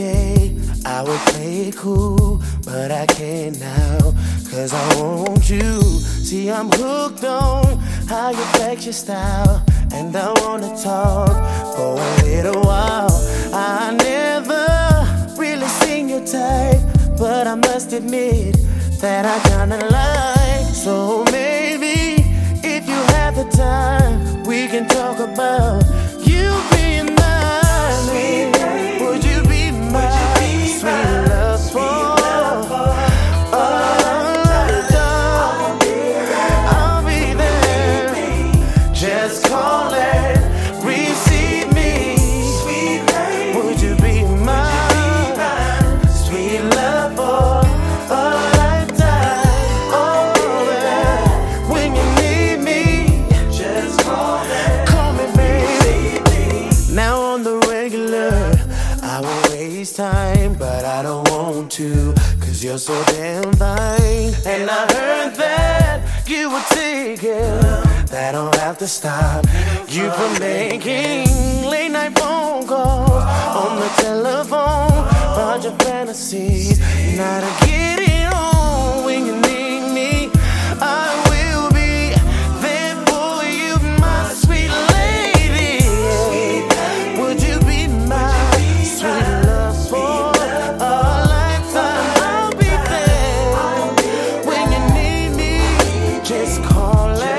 day, I would play it cool, but I can't now, 'cause I want you. See, I'm hooked on how you flex your style, and I wanna talk for a little while. I never really seen your type, but I must admit that I kinda like. So maybe if you have the time, we can talk about you being mine. Sweet baby, would you be my sweet love for? Just call it, receive me. Sweet baby, would you be mine? Sweet love for a lifetime. Oh, yeah. When you need me, just call me, baby. Now on the regular, I won't waste time, but I don't want to, 'cause you're so damn fine. And I heard that you were taken. That don't have to stop you from making late night phone calls on the telephone about your fantasies. Now to get it on when you need me, I will be there for you, my sweet lady. Would you be my sweet love for a lifetime? I'll be there when you need me. Just call it.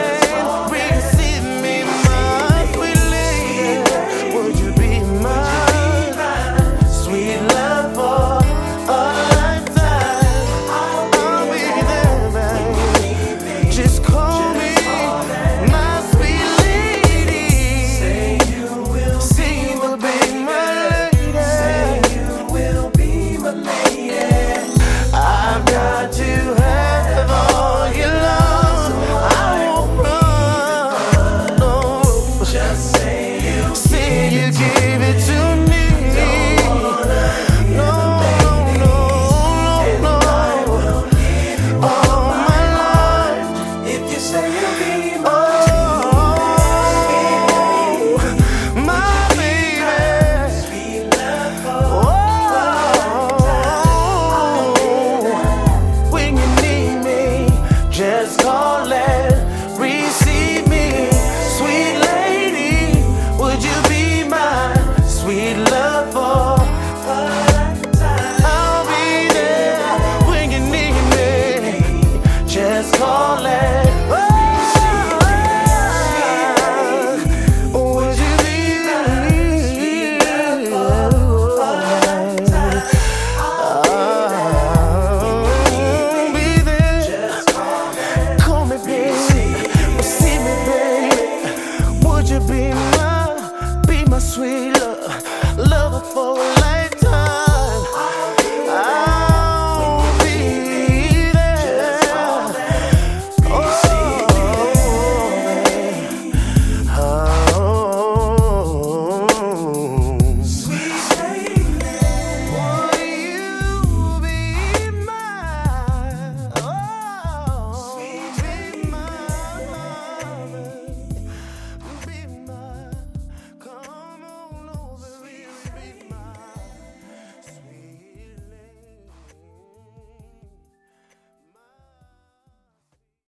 Just call it, receive me. Sweet lady, would you be my sweet love for a lifetime? I'll be there when you need me. Just call it. Would you be my sweet love for a lifetime? I'll be there. Just call me, baby. See me, baby. Would you be my sweet love, lover for